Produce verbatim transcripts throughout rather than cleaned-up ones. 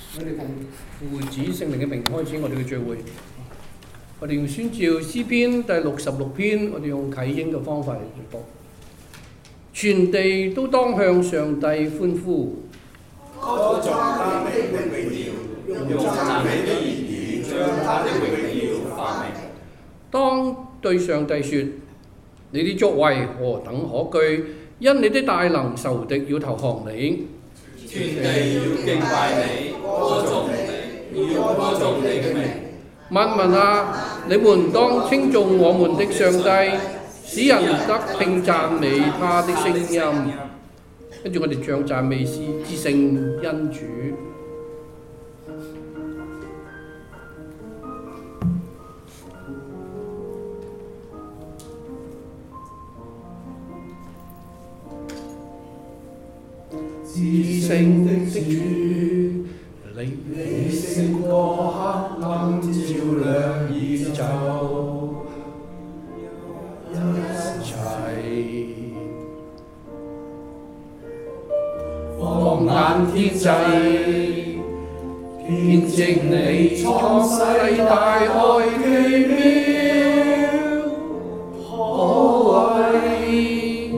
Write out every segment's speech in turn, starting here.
我哋奉父子聖靈嘅名開始我哋嘅聚會。我哋用宣召詩篇第六十六篇，我哋用啟應嘅方法嚟讀。全地都當向上帝歡呼， 歌頌他的榮耀，用讚美的言語將他的榮耀發明。 當對上帝說：你的作為何等可懼，因你的大能，仇敵要投降你。 全地要敬拜你，歌頌你，要歌頌你嘅名。 萬民啊，你們當稱頌我們的上帝，使人得聽讚美他的聲音。跟住我哋唱讚美詩之聖恩主。至聖的主，你你勝過黑暗，照亮宇宙，一切放眼天際，見證你創世大愛奇妙可畏。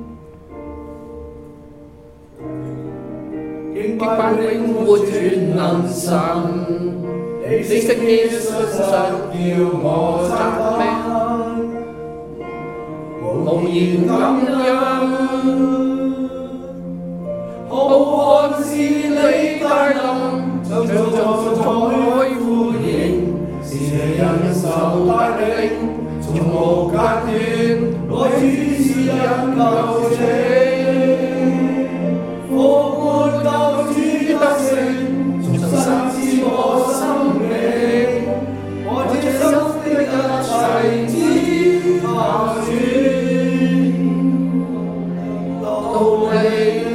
敬拜永活全能神，你聖潔率實叫我讚美，無言感恩。浩瀚是你大能，像眾海呼應，是你人手帶領，從無間斷，我主是因救者。復活救主得勝，重生至我生命，我這生的一切只靠主道理。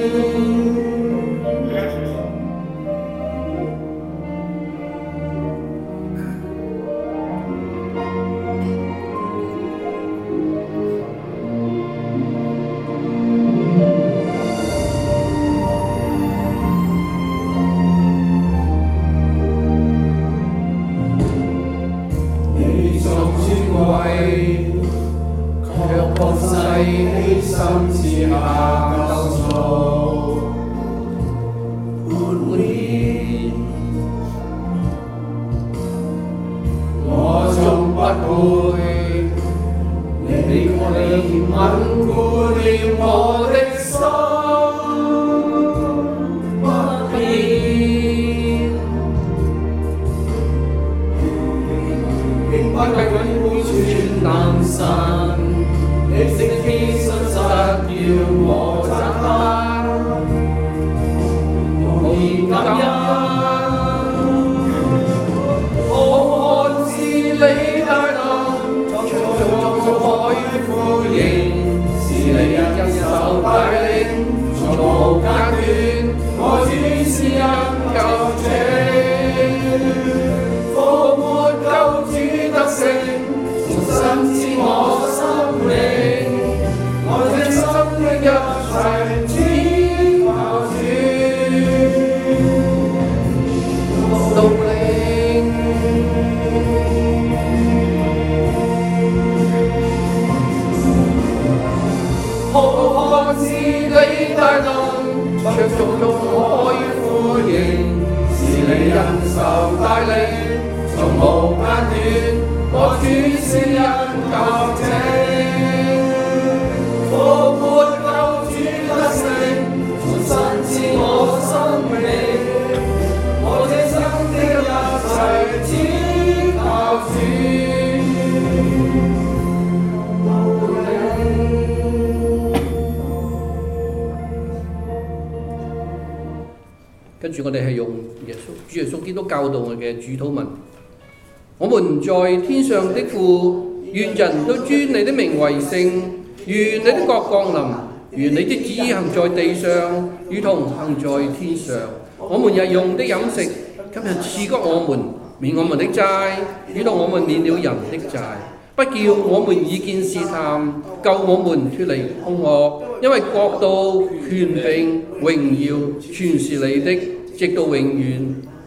跟住我哋係用耶穌主耶穌基督教導我嘅主禱文。我們在天上的父，願人都尊你的名為聖，願你的國降臨，願你的旨意行在地上，如同行在天上。我們日用的飲食，今日賜給我們，免我們的債，如同我們免了人的債，不叫我們遇見試探，救我們脫離兇惡，因為國度、權柄、榮耀，全是你的，直到永遠。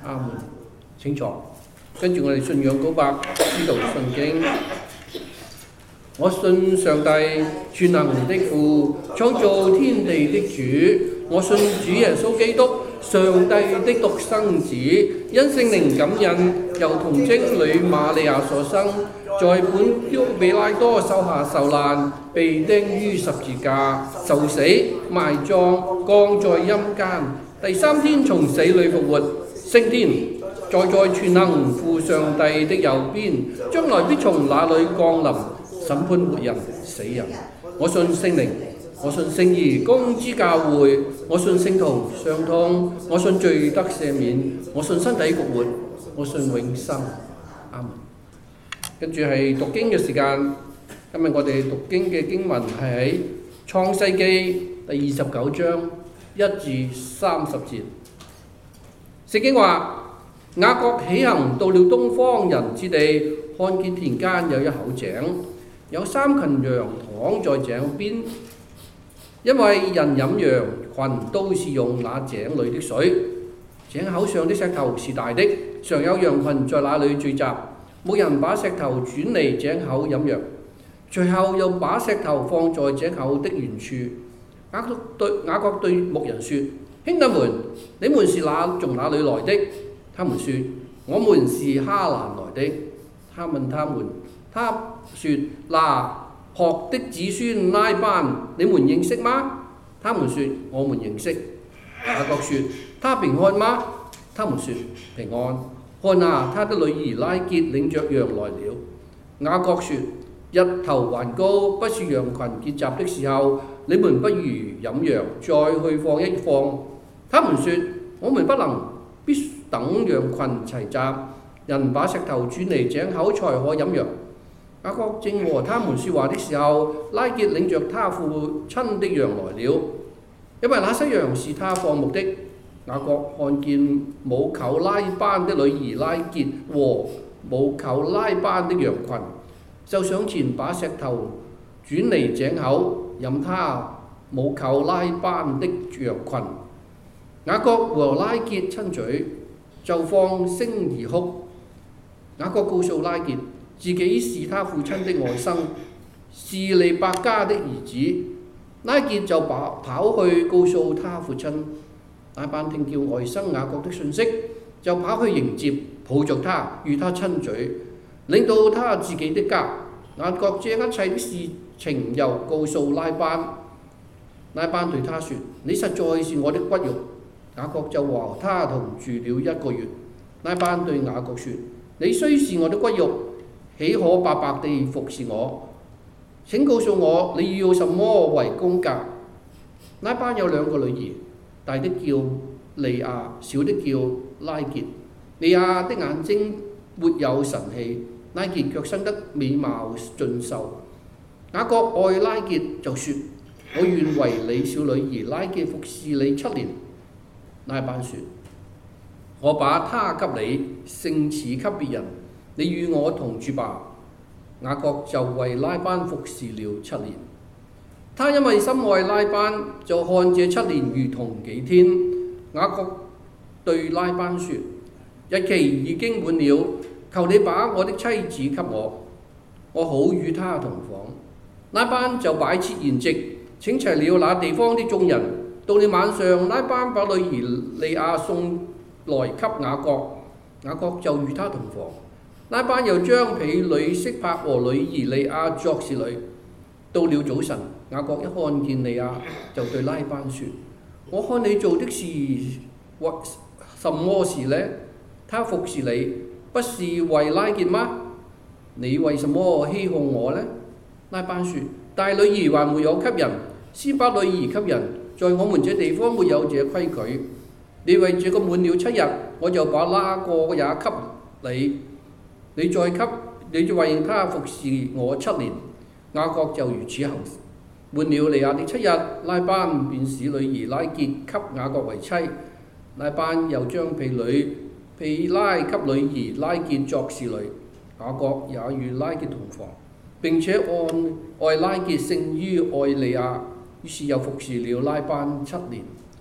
阿門。請坐。跟住我哋信仰告白，知道信經。我信上帝全能的父，創造天地的主。我信主耶穌基督，上帝的獨生子，因聖靈感孕，由童貞女瑪利亞所生，在本丟比拉多手下受難，被釘於十字架，受死，埋葬，降在陰間，第三天從死裏復活，升天，坐在全能父上帝的右邊，將來必從那裏降臨，審判活人死人。我信聖靈，我信聖義公之教會，我信聖徒相通，我信罪得赦免，我信身體復活，我信永生。阿門。跟住係讀經嘅時間，今日我哋讀經嘅經文係喺創世記第二十九章一至三十節。聖經話：雅各起行到了東方人之地，看見田間有一口井，有三群羊躺在井邊，因為人飲羊群都是用那井裏的水。井口上的石頭是大的，常有羊群在那裏聚集。冇人把石頭轉離井口飲羊，隨後又把石頭放在井口的原處。雅各對雅各對牧人說：兄弟們，你們是哪從哪裏來的？他們說：我們是哈蘭來的。他問他們，他說：拿鶴的子孫拉班，你們認識嗎？他們說：我們認識。雅各說：他平安嗎？他們說：平安。看啊，他的女兒拉結領着羊來了。雅各說：日頭還高，不是羊群結集的時候，你們不如飲羊，再去放一放。他們說：我們不能，必等羊群齊集，人把石頭轉離井口才可飲羊。雅各正和他們說話的時候，拉結領着他父親的羊來了，因為那些羊是他放牧的。雅各看見母舅拉班的女兒拉結和母舅拉班的羊群，就上前把石頭轉離井口，飲他母舅拉班的羊群。雅各和拉結親嘴，就放聲而哭。雅各告訴拉結，自己是他父親的外甥，是利百加的兒子。拉結就跑跑去告訴他父親。拉班聽見外甥雅各的訊息，就跑去迎接，抱着他，與他親嘴，領到他自己的家。雅各將一切的事情又告訴拉班。拉班對他說：你實在是我的骨肉。雅各就和他同住了一個月。拉班對雅各說：你雖是我的骨肉，豈可白白地服侍我？請告訴我你要什麼為工價？拉班有兩個女兒，大的叫利亞，小的叫拉結。利亞的眼睛沒有神氣，拉結卻生得美貌俊秀。雅各愛拉結，就說：我願為你小女兒拉結服侍你七年。拉班說：我把她給你，勝似給別人，你與我同住吧。雅各就為拉班服侍了七年。他因為深愛拉班，就看這七年如同幾天。雅各對拉班說：日期已經滿了，求你把我的妻子給我，我好與她同房。拉班就擺設筵席，請齊了那地方的眾人。到了晚上，拉班把女兒利亞送來給雅各，雅各就與她同房。拉班又將婢女悉帕和女兒利亞作侍女。到了早晨，雅各一看見利亞，就對拉班說：我看你做的是什麼事呢？他服侍你，不是為拉結嗎？你為什麼欺哄我呢？拉班說：大女兒還沒有給人，先把女兒給人，在我們這地方沒有這規矩。你為這個滿了七日，我就把那個也給你。你再給，你就為他服侍我七年。雅各就如此行。滿了利亞的七日，拉班便使女兒拉結給雅各為妻。拉班又將婢女婢拉給女兒拉結作侍女。雅各也與拉結同房，並且按愛拉結勝於愛利亞，於是又服侍了拉班七年。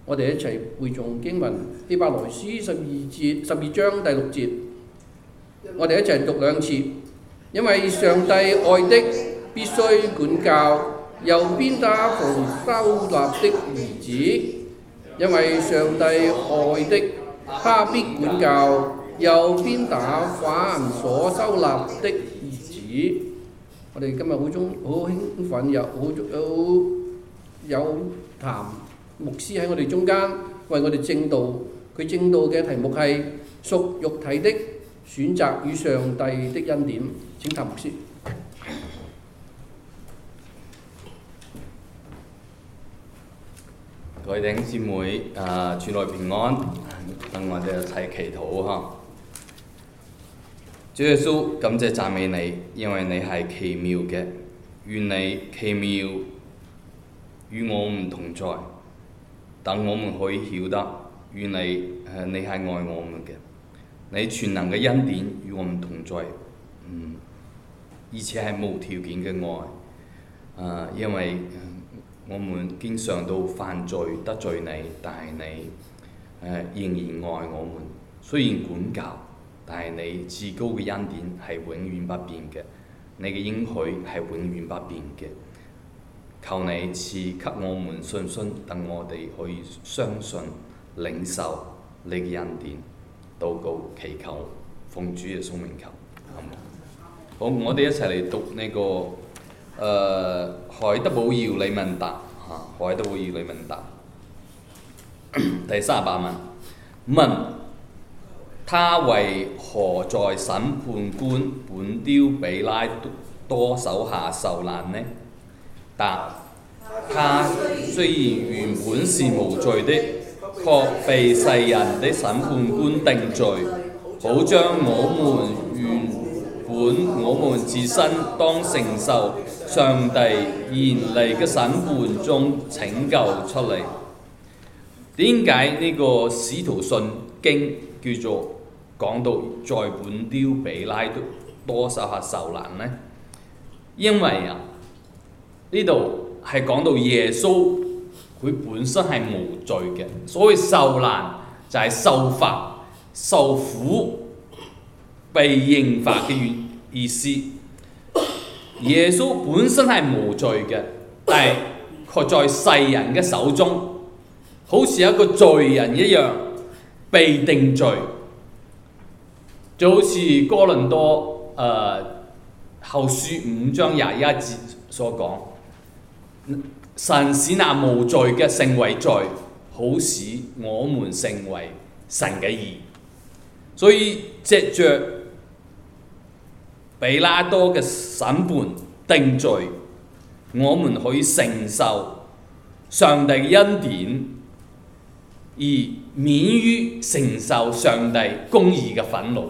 我哋一齊背誦經文希伯來書十二節十二章第六節，我哋一齊讀兩次。因為上帝愛的必須管教，又鞭打逢收納的兒子。因為上帝愛的，他必管教，又鞭打凡所收納的兒子。我哋今日好中好興奮，有好有有談牧師喺我哋中間為我哋證道。佢證道嘅題目係屬肉體的選擇與上帝的恩典。請談牧師。 各位弟兄姊妹，啊，主內平安，等我哋一齊祈禱嚇。主耶穌，感謝讚美你，因為你係奇妙嘅，願你奇妙與我們同在，等我們可以曉得，願你誒你係愛我們嘅，你全能嘅恩典與我們同在，嗯，而且係無條件嘅愛，啊，因為我們經常都犯罪得罪你，但係你誒、呃、仍然愛我們。雖然管教，但係你至高嘅恩典係永遠不變嘅，你嘅應許係永遠不變嘅。求你賜給我們信心，等我哋可以相信、領受你嘅恩典。禱告祈求，奉主耶穌名求。好，我哋一齊嚟讀呢、這個誒、呃、海德堡要理問答嚇，海德堡要理問答第三十八問，問他為何在審判官本丟彼拉多手下受難呢？答：他雖然原本是無罪的，卻被世人的審判官定罪，好將我們原本我們自身當承受上帝嚴厲嘅審判中拯救出嚟。點解呢個使徒信經叫做講到在本丟彼拉多手下受難呢？因為啊，呢度係講到耶穌佢本身係無罪嘅，所謂受難就係受罰、受苦、被刑罰嘅意思。耶穌本身係無罪嘅，但係卻在世人嘅手中，好似一個罪人一樣被定罪，就好似哥林多誒、呃、後書五章廿一節所講，神使那無罪嘅成為罪，好使我們成為神嘅義。所以藉着彼拉多嘅審判定罪，我們可以承受上帝嘅恩典，而免於承受上帝公義嘅憤怒。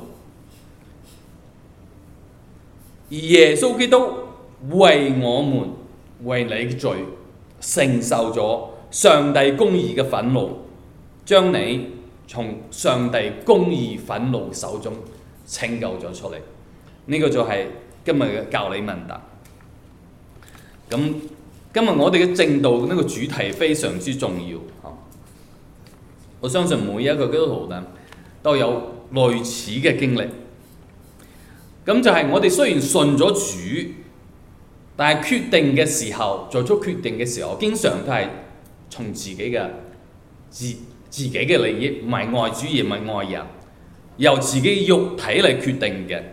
而耶穌基督為我們為你嘅罪承受咗上帝公義嘅憤怒，將你從上帝公義憤怒手中拯救咗出嚟。呢、這個就係今日嘅教理問答。咁今日我哋嘅正道呢個主題非常之重要。我相信每一個基督徒呢都有類似嘅經歷。咁就係我哋雖然信咗主，但係決定嘅時候，做出決定嘅時候，經常都係從自己嘅自自己嘅利益，唔係愛主而唔係愛人，由自己肉體嚟決定嘅。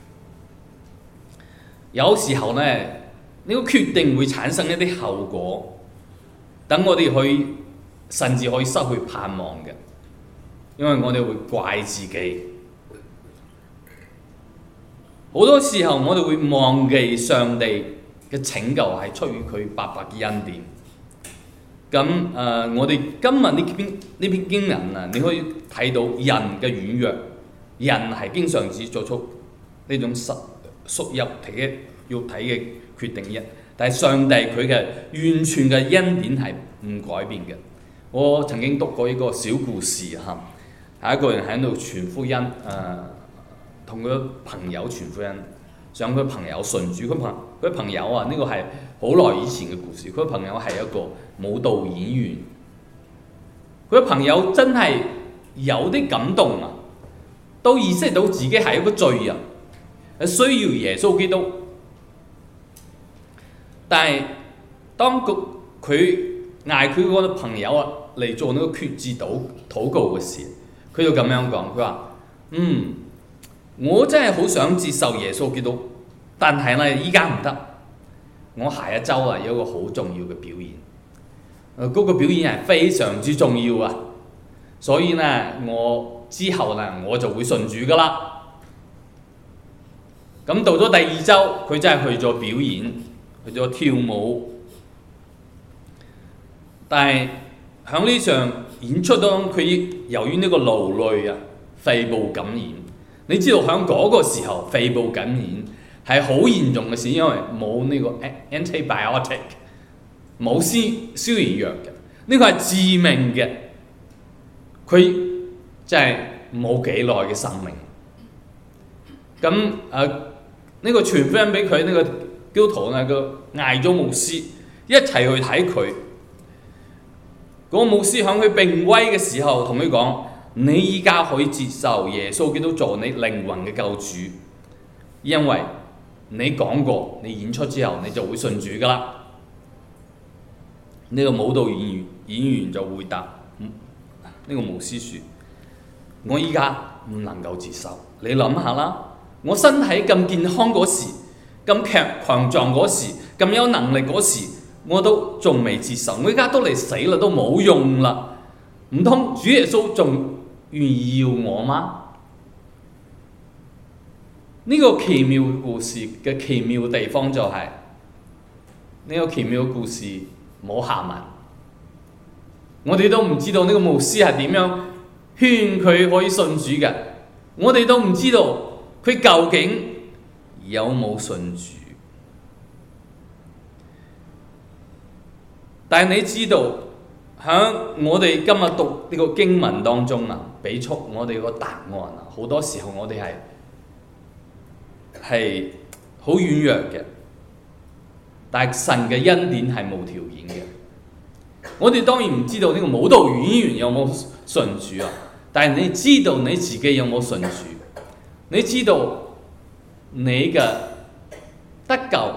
有時候呢，呢、這個決定會產生一啲後果，等我哋去甚至可以失去盼望嘅，因為我哋會怪自己。好多時候我哋會忘記上帝嘅拯救係出於佢白白嘅恩典。咁誒、呃，我哋今日呢篇呢篇經文啊，你可以睇到人嘅軟弱，人係經常只做出呢種屬屬肉體嘅肉體嘅決定嘅，但係上帝佢嘅完全嘅恩典係唔改變嘅。我曾經讀過一個小故事嚇，係一個人喺度傳福音誒。呃同佢朋友傳福音，想佢朋友信主。佢朋佢朋友啊，呢、這個係好耐以前嘅故事。佢朋友係一個舞蹈演員， 佢嘅朋友真係有啲感動啊，都意識到自己係一個罪人，係需要耶穌基督。但係當佢佢嗌佢嗰個朋友啊嚟做呢個決志禱禱告嘅時，佢就咁樣講，佢話：嗯，我真係好想接受耶穌基督，但係咧依家唔得，我下一週啊有一個好重要嘅表演，誒、呃、嗰、那個表演係非常之重要啊，所以咧我之後咧我就會信主噶啦。咁到咗第二週，佢真係去咗表演，去咗跳舞。但係喺呢場演出當中，佢由於呢個勞累啊，肺部感染。你知道喺嗰個時候，肺部感染係好嚴重嘅事，因為冇呢個 antibiotic， 冇消消炎藥嘅，呢個係致命嘅。佢真係冇幾耐嘅生命。咁誒呢個傳福音俾佢呢個基督徒呢，佢嗌咗牧師一齊去睇佢。嗰個牧師喺佢病危嘅時候同佢講：你依家可以接受耶穌基督做你靈魂嘅救主，因為你講過，你演出之後你就會信主噶啦。呢、這個舞蹈演員演員就回答：呢、嗯這個牧師說，我依家唔能夠接受。你諗下啦，我身體咁健康嗰時，咁強強壯嗰時，咁有能力嗰時，我都仲未接受。我依家都嚟死啦，都冇用啦。唔通主耶穌仲願意要我嗎？呢、這個奇妙嘅故事嘅奇妙嘅地方就係、是、呢、這個奇妙嘅故事冇下文。我哋都唔知道呢個牧師係點樣勸佢可以信主嘅，我哋都唔知道佢究竟有冇信主。但係你知道喺我哋今日讀呢個經文當中啊，俾出我哋個答案啊，好多時候我哋係係好軟弱嘅，但係神嘅恩典係無條件嘅。我哋當然唔知道呢個舞蹈演員有冇信主啊，但係你知道你自己有冇信主，你知道你嘅得救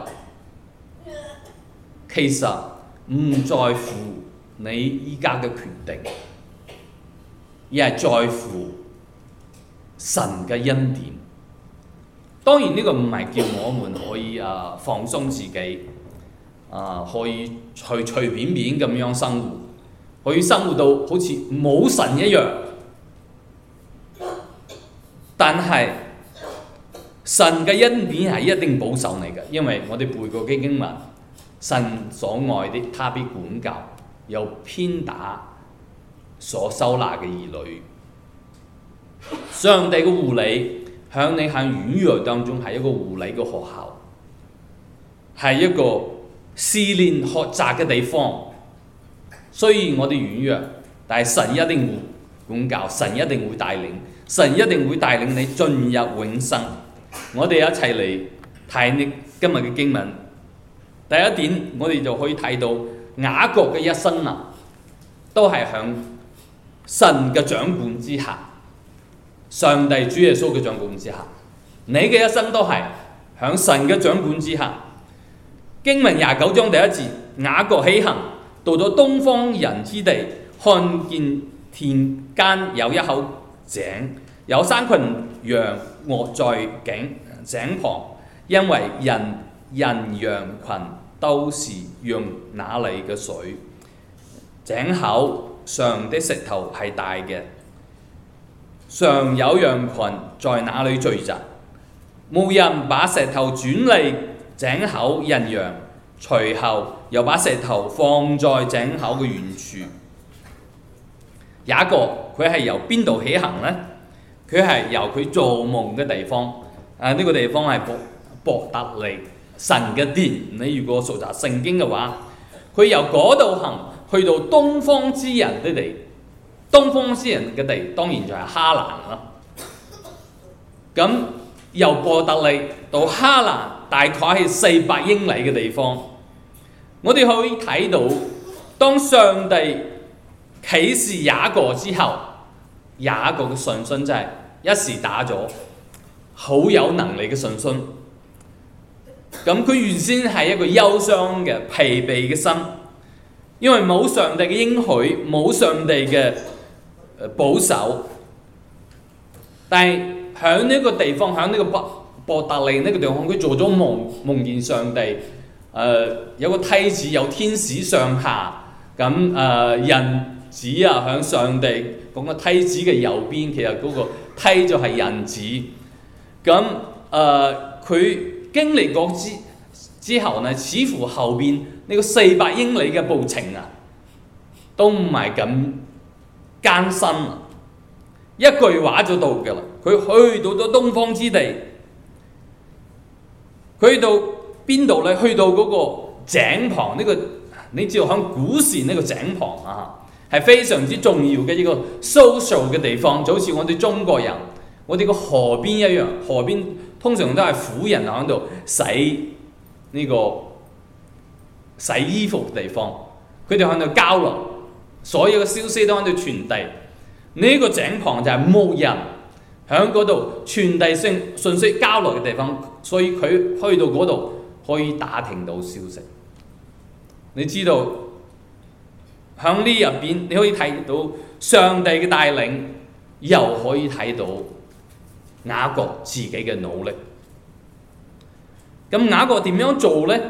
其實唔在乎你依家嘅決定，而係在乎神嘅恩典。當然呢個唔係叫我們可以啊放鬆自己，啊可以隨隨便便咁樣生活，可以生活到好似冇神一樣。但係神嘅恩典係一定保守你嘅，因為我哋背過嘅經文，神所愛的他必管教，又鞭打所收納嘅兒女。上帝嘅護理喺你喺軟弱當中係一個護理嘅學校，係一個試煉學習嘅地方。雖然我哋軟弱，但係神一定會管教，神一定會帶領，神一定會帶領你進入永生。我哋一齊嚟睇呢今日嘅經文。第一點，我哋就可以睇到雅各嘅一生啊，都係響神嘅掌管之下，上帝主耶穌嘅掌管之下。你嘅一生都係響神嘅掌管之下。經文廿九章第一節，雅各起行，到咗東方人之地，看見田間有一口井，有三群羊臥在井井旁，因為人人羊群都是用那裏嘅水。井口上的石頭係大嘅，常有羊群在那裏聚集，無人把石頭轉離井口人羊，隨後又把石頭放在井口嘅原處。雅各佢係由邊度起行呢？佢係由佢做夢嘅地方，啊呢、這個地方係伯伯特利神嘅殿。你如果熟習聖經嘅話，佢由嗰度行去到東方之人嘅地，東方之人嘅地當然就係哈蘭啦。咁由伯特利到哈蘭大概係四百英里嘅地方。我哋可以睇到，當上帝啟示雅各之後，雅各嘅信心真係一時打咗好有能力嘅信心。咁佢原先係一個憂傷嘅疲憊嘅心，因為冇上帝嘅應許，冇上帝嘅保守。但係喺呢個地方，喺呢個伯伯特利呢個地方，佢做咗夢，夢見上帝，誒、呃、有個梯子，有天使上下，咁誒、呃、人子啊喺上帝講個梯子嘅右邊，其實嗰個梯就係人子。咁誒佢經歷過之之後呢，似乎後邊呢個四百英里嘅步程啊，都唔係咁艱辛啊，一句話就到嘅啦。佢去到咗東方之地，佢去到邊度呢？去到嗰個井旁，呢、這個你知道喺古時呢個井旁啊，係非常之重要嘅一個 social 嘅地方，就好似我哋中國人，我哋個河邊一樣，河邊通常都係婦人喺度洗呢、這個洗衣服嘅地方，佢哋喺度交流，所有嘅消息都喺度傳遞。呢、這個井旁就係牧人喺嗰度傳遞信信息交流嘅地方，所以佢去到嗰度可以打聽到消息。你知道喺呢入邊，你可以睇到上帝嘅帶領，又可以睇到雅各自己嘅努力。咁雅各點樣做呢？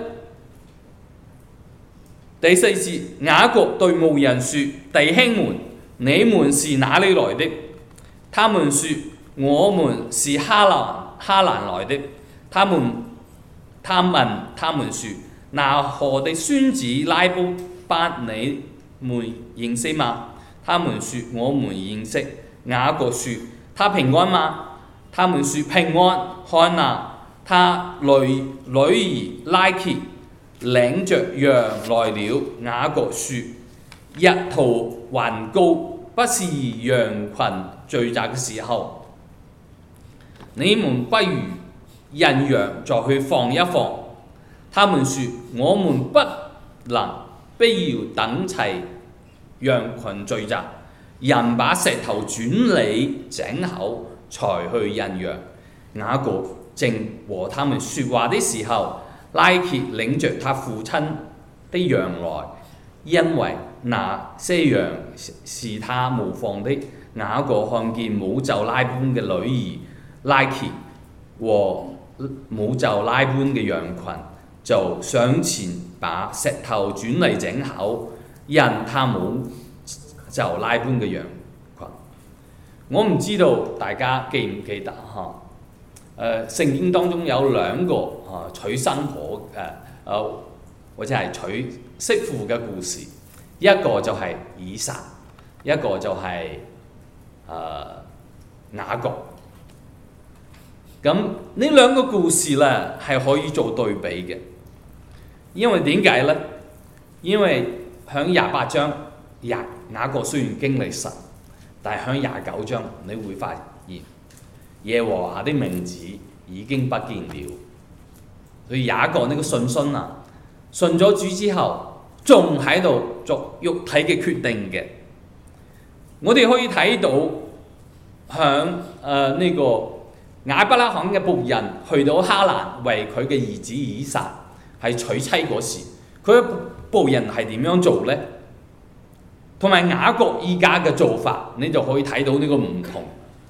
第四節，雅各對牧人說：弟兄們，你們是哪裏來的？他們說：我們是哈蘭哈蘭來的。他們他問他們說：拿何的孫子拉班你們認識嗎？他們說：我們認識。雅各說：他平安嗎？他們說：平安。看哪，他女女兒拉結領着羊來了。雅各說：日頭還高，不是羊群聚集嘅時候，你們不如引羊再去放一放。他們說：我們不能，必要等齊羊群聚集，人把石頭轉離井口，才去引羊。雅各正和他們說話的時候，拉結領着他父親的羊來，因為那些羊是他牧放的。雅各看見母就拉班嘅女兒拉結和母就拉班嘅羊群，就上前把石頭轉離井口，因他母就拉班嘅羊群。我唔知道大家記唔記得嚇？誒、呃、聖經當中有兩個啊娶新婆誒誒、呃、或者係娶媳婦嘅故事，一個就係以撒，一個就係、是、誒、呃、雅各。咁呢兩個故事咧係可以做對比嘅，因為點解咧？因為喺廿八章雅雅各雖然經歷神，但係喺廿九章你會發現耶和華的名字已經不見了。所以雅各呢個信心啊，信咗主之後，仲喺度作肉體嘅決定嘅。我哋可以睇到響誒呢個亞伯拉罕嘅僕人去到哈蘭為佢嘅兒子以撒係娶妻嗰時，佢嘅僕人係點樣做呢？同埋雅各依家嘅做法，你就可以睇到呢個唔同。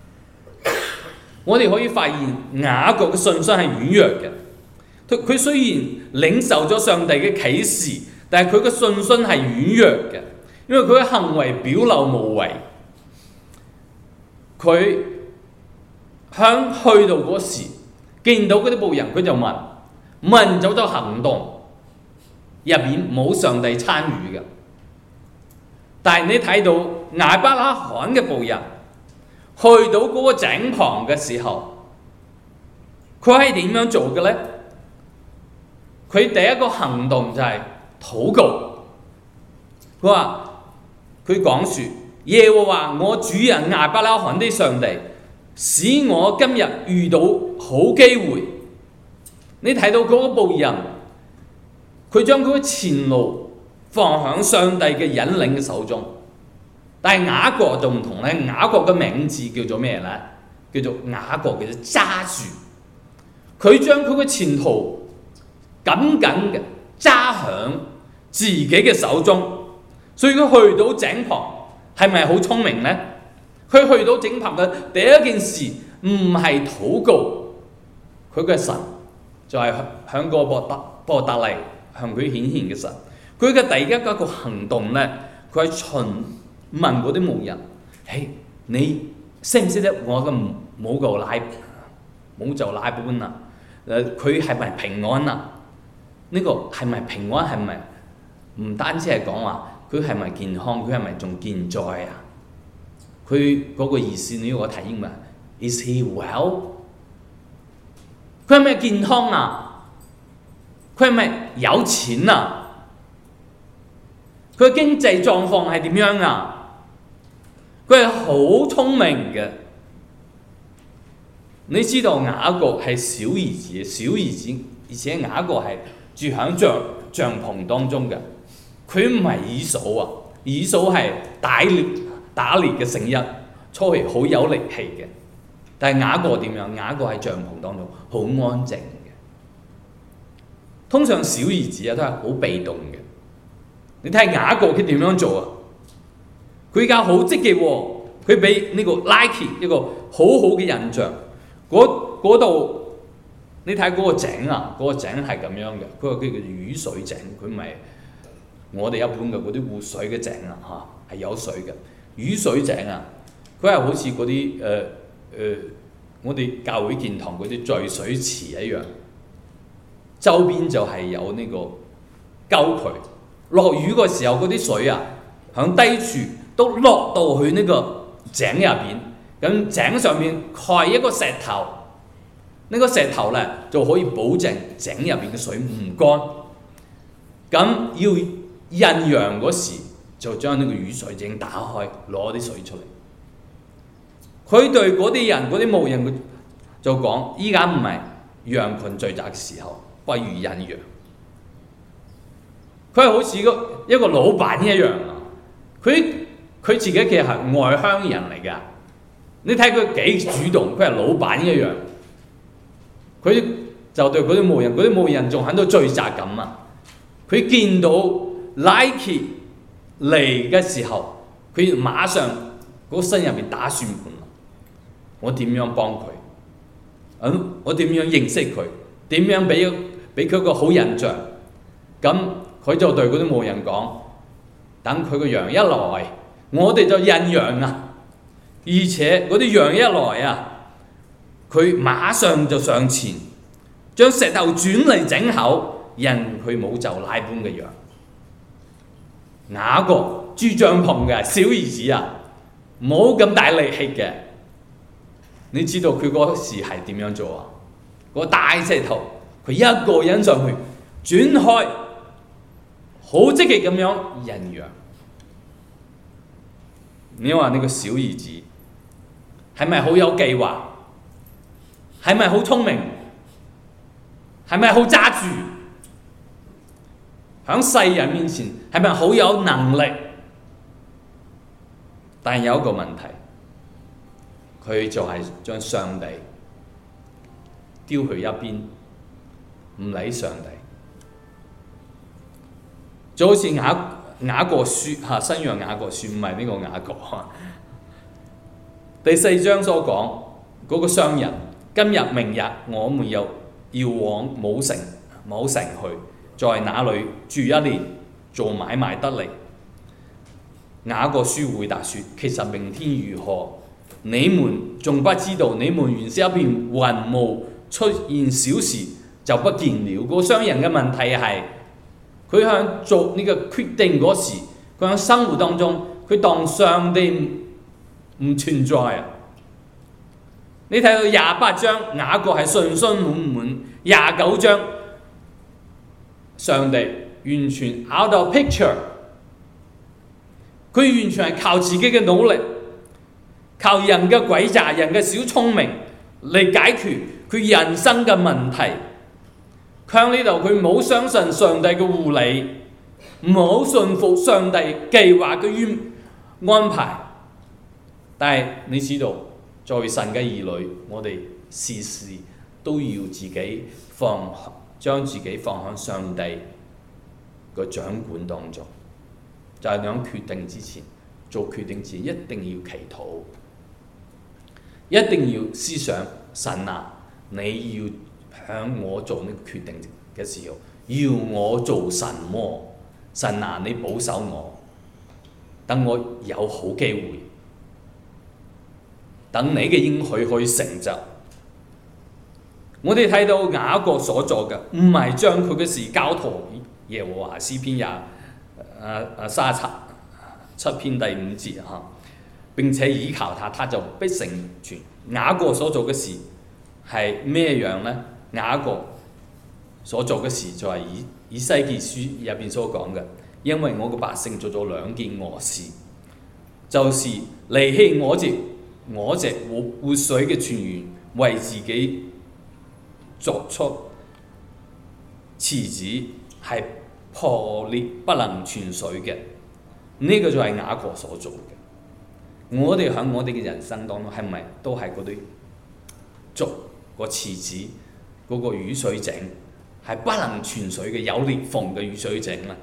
我哋可以發現雅各嘅信心係軟弱嘅。佢佢雖然領受咗上帝嘅啟示，但係佢嘅信心係軟弱嘅，因為佢嘅行為表露無遺。佢響去到嗰時，見到嗰啲僕人，佢就問，問咗咗行動，入邊冇上帝參與嘅。但係你睇到亞伯拉罕嘅僕人去到嗰個井旁嘅時候，佢係點樣做嘅呢？佢第一個行動就係禱告。佢話佢講說：耶和華我主人亞伯拉罕的上帝，使我今日遇到好機會。你睇到嗰個僕人，佢將佢嘅前路放喺上帝嘅引領嘅手中， 但係雅各就唔同咧，雅各嘅名字叫做咩咧？叫做雅各，叫做揸住。佢將佢嘅前途緊緊嘅揸響自己嘅手中，所以佢去到井旁係咪好聰明呢？佢去到井旁嘅第一件事唔係禱告，佢嘅神就係響個伯特伯特利向佢顯現嘅神。佢嘅第一個行動呢，佢係詢問嗰啲牧人：嘿，你識唔識得我嘅母舅拉母舅拉本啊？誒，佢係咪平安啊？呢、這個係咪平安？係咪唔單止係講話佢係咪健康？佢係咪仲健在啊？佢嗰個意思，你如果睇英文 ，Is he well？ 佢係咪健康啊？佢係咪有錢啊？佢經濟狀況係點樣啊？佢係好聰明嘅。你知道雅各係小兒子，小兒子，而且雅各係住喺帳帳篷當中嘅。佢唔係以掃啊，以掃係打獵打獵嘅成日，初期好有力氣嘅。但係雅各點樣？雅各喺帳篷當中好安靜嘅。通常小兒子啊都係好被動嘅。你睇下雅各佢點樣做啊？佢而家好積極喎，佢俾呢個 Nike 一個好好嘅印象。嗰度你睇嗰個井啊，嗰、嗰個井係咁樣嘅，佢話佢叫雨水井，佢唔係我哋一般嘅嗰啲活水嘅井啊，嚇係有水嘅雨水井啊。佢係好似嗰啲誒誒，我哋教會建堂嗰啲聚水池一樣，周邊就係有呢個溝渠。落雨嘅時候，嗰啲水啊，響低處都落到去呢個井入邊。咁井上面蓋一個石頭，呢、這個石頭咧就可以保證井入邊嘅水唔乾。咁要印陽嗰時，就將呢個雨水井打開，攞啲水出嚟。佢對嗰啲人、嗰啲牧人就講：依家唔係羊群聚集嘅時候，不如印陽。佢係好似個一個老闆一樣啊！佢佢自己其實係外鄉人嚟㗎。你睇佢幾主動，佢係老闆一樣。佢就對嗰啲牧人，嗰啲牧人仲喺度追責咁啊！佢見到 Nike 嚟嘅時候，佢馬上嗰個心入面打算盤啦。我點樣幫佢？嗯，我點樣認識佢？點樣俾俾佢個好印象？咁佢就對嗰啲牧人講：等佢個羊一來，我哋就印羊啊！而且嗰啲羊一來啊，佢馬上就上前，將石頭轉嚟整口，印佢冇就拉般嘅羊。雅各住帳篷嘅小兒子啊，冇咁大力氣嘅。你知道佢嗰時係點樣做啊？嗰個大石頭，佢一個人上去轉開，好積極咁樣印羊。你話呢個小兒子係咪好有計劃？係咪好聰明？係咪好揸住？喺世人面前係咪好有能力？但係有一個問題，佢就係將上帝丟去一邊，唔理上帝。就好似雅雅各書嚇，新約雅各書唔係呢個雅各嚇。第四章所講嗰個商人，今日明日我們又要往某城某城去，在那裏住一年，做買賣得利。雅各書回答說：其實明天如何，你們仲不知道。你們原是一片雲霧，出現小事就不見了。個商人嘅問題係，佢喺做呢個決定嗰時，佢喺生活當中，佢當上帝唔存在啊！你睇到廿八章雅各係信心滿滿，廿九章上帝完全 out of picture， 佢完全係靠自己嘅努力，靠人嘅詭詐、人嘅小聰明嚟解決佢人生嘅問題。向呢度佢冇相信上帝嘅護理，冇信服上帝計劃嘅安排。但係你知道，作為神嘅兒女，我哋事事都要自己放將自己放喺上帝嘅掌管當中。就係喺決定之前，做決定之前一定要祈禱，一定要思想神啊，你要響我做呢個決定嘅時候，要我做什麼？神啊，你保守我，等我有好機會，等你嘅應許可以成就。我哋睇到雅各所做嘅，唔係將佢嘅事交託耶和華，詩篇廿啊啊三十七篇第五節嚇，並且倚靠他，他就必成全。雅各所做嘅事係咩樣呢？雅各所做嘅事就係以以西結書入邊所講嘅，因為我嘅百姓做咗兩件惡事，就是離棄我隻我隻活活水嘅泉源，為自己作出池子，係破裂不能存水嘅。呢、這個就係雅各所做嘅。我哋喺我哋嘅人生當中，係咪都係嗰啲築個池子嗰、那個雨水井，係不能存水嘅有裂縫嘅雨水井咧？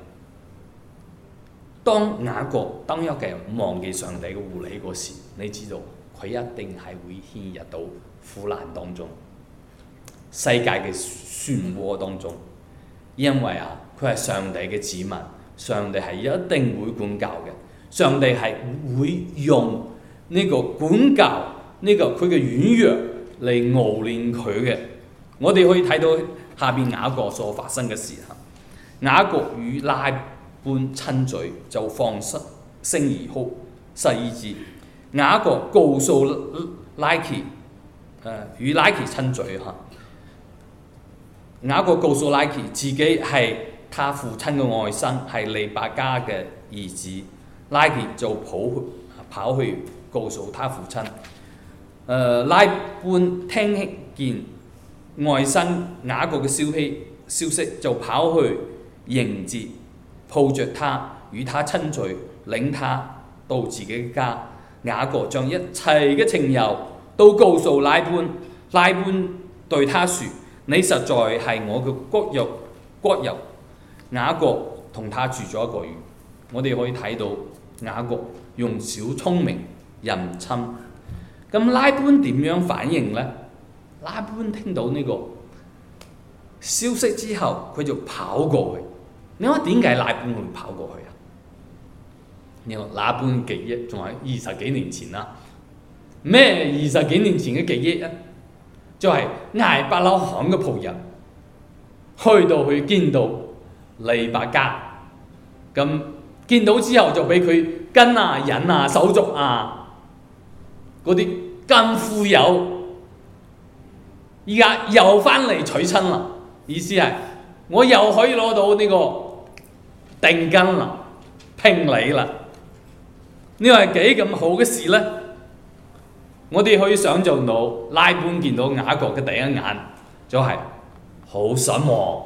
當雅各當一個人忘記上帝嘅護理嗰時，你知道佢一定係會陷入到苦難當中、世界嘅漩渦當中，因為啊，佢係上帝嘅子民，上帝係一定會管教嘅，上帝係會用呢個管教呢、這個佢嘅軟弱嚟熬練佢嘅。我哋可以睇到下邊雅各所發生嘅事嚇，雅各與拉班親嘴，就放聲而哭。十二節，雅各告訴拉結，誒與拉結親嘴嚇。雅各告訴拉結自己係他父親嘅外甥，係利百加嘅兒子。拉結就跑跑去告訴他父親。誒、呃、拉班聽見外甥雅各嘅消息消息，就跑去迎接，抱着他與他親嘴，領他到自己家。雅各將一切嘅情由都告訴拉班。拉班對他說：你實在係我嘅骨肉骨肉。雅各同他住咗一個月。我哋可以睇到雅各用小聰明淫侵。咁拉班點樣反應呢？拉班聽到呢個消息之後，佢就跑過去。你話點解拉班會跑過去啊？你話拉班記憶仲係二十幾年前啦。咩二十幾年前嘅記憶啊？就係艾伯拉罕嘅僕人去到去見到利百加，咁見到之後就俾佢跟啊人啊手足啊嗰啲咁富有，而家又翻嚟娶親啦。意思係我又可以攞到呢個定金啦、聘禮啦。呢個係幾咁好嘅事呢？我哋可以想像到拉班見到雅各嘅第一眼就係好失望，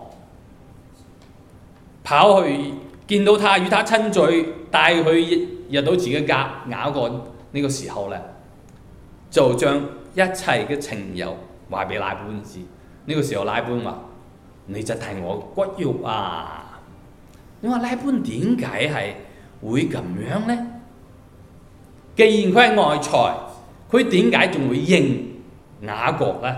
跑去見到他與他親嘴，帶佢入到自己家。雅各呢個時候呢，就將一切嘅情由話俾拉班知。呢、這個時候拉班話：你就係我骨肉啊！你話拉班點解係會咁樣呢？既然佢係外財，佢點解仲會認雅各呢？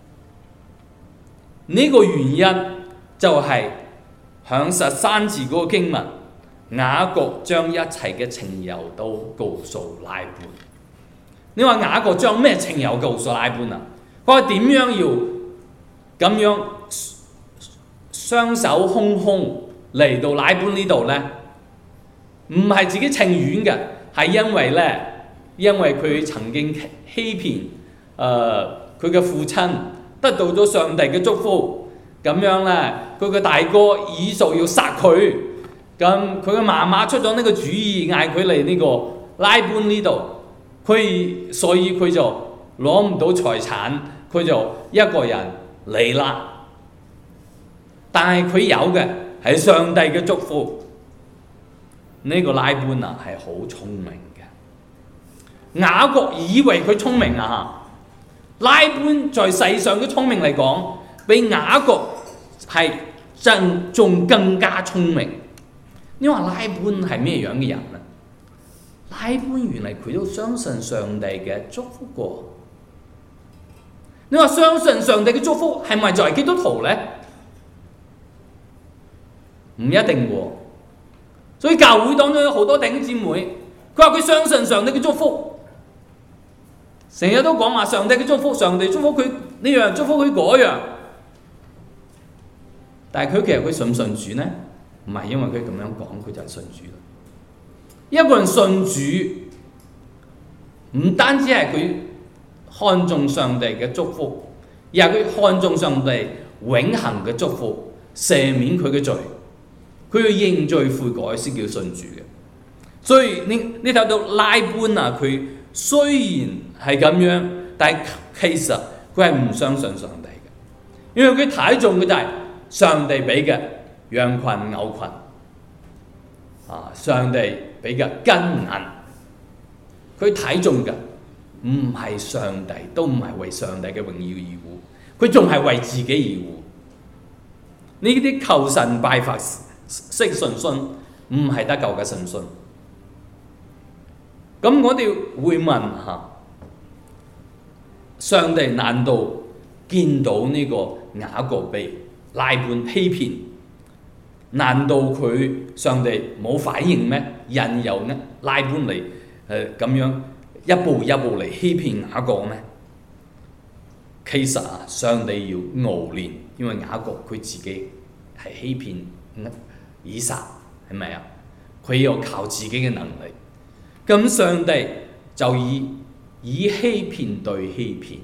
呢、這個原因就係響十三字嗰個經文，雅各將一切嘅情由都告訴拉班。你話雅各將咩情由告訴拉班啊？佢話點樣要咁樣雙手空空嚟到拉班呢度呢？唔係自己情願嘅，係因為呢，因為佢曾經欺騙誒佢嘅父親，得到咗上帝嘅祝福，咁樣呢，佢嘅大哥以掃要殺佢，咁佢嘅媽媽出咗呢個主意，嗌佢嚟呢個拉班呢度，佢所以佢就攞唔到財產，佢就一個人嚟啦。但係佢有嘅係上帝嘅祝福。呢、這個拉班啊係好聰明嘅， 雅各以為佢聰明啊，拉班在世上嘅聰明嚟講，比雅各係真仲更加聰明。你話拉班係咩樣嘅人啊？拉班原來佢都相信上帝嘅祝福過。你話相信上帝嘅祝福係咪就係基督徒呢？唔一定喎。所以教會當中有好多弟兄姊妹，佢話佢相信上帝嘅祝福，成日都講話上帝嘅祝福，上帝祝福佢呢樣，祝福佢嗰樣。但係佢其實佢信唔信主呢？唔係因為佢咁樣講，佢就係信主啦。一個人信主，唔單止係佢看重上帝嘅祝福，而係佢看重上帝永恆嘅祝福，赦免佢嘅罪。佢要認罪悔改先叫信主嘅。所以你你睇到拉班啊，佢雖然係咁樣，但係其實佢係唔相信上帝嘅，因為佢睇重嘅就係上帝俾嘅羊群牛群啊，上帝俾嘅金銀，佢睇重嘅唔係上帝，都唔係為上帝嘅榮耀而活，佢仲係為自己而活。呢啲求神拜佛識信心唔係得救嘅信心。咁我哋會問下，上帝難道見到呢個雅各被拉班欺騙，難道佢上帝冇反應咩？引誘呢拉班嚟誒咁樣一步一步嚟欺騙雅各咩？其實啊，上帝要熬練，因為雅各佢自己係欺騙以撒，係咪啊？佢要靠自己嘅能力，咁上帝就以以欺騙對欺騙，